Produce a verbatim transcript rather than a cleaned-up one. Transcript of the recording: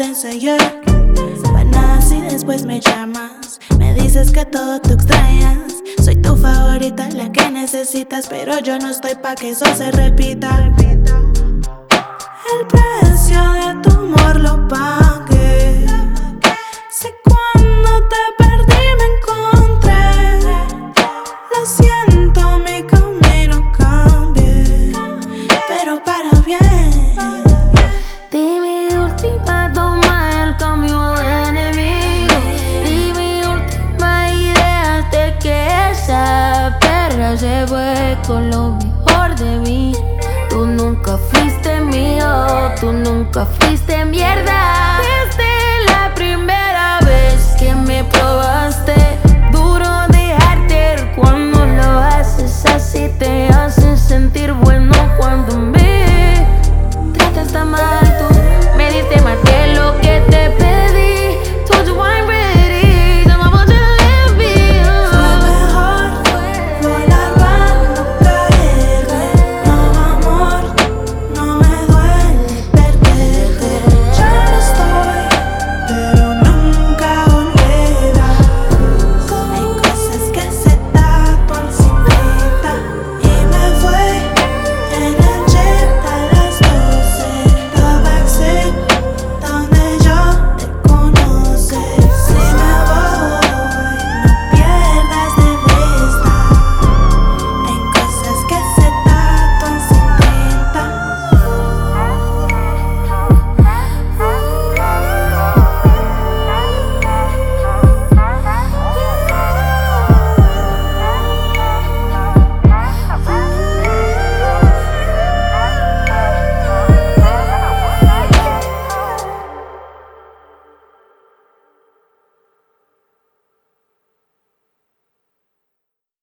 pensé ayer. Buenas y después me llamas, me dices que todo tú extrañas. Soy tu favorita, la que necesitas, pero yo no estoy pa' que eso se repita. El precio de tu amor lo pagué. Si cuando te perdí me encontré, lo siento, mi camino cambié, pero para bien. Di mi última toma, el cambio de enemigo. Di mi última idea de que esa perra se fue con lo mejor de mí. Tú nunca fuiste mío, tú nunca fuiste mierda.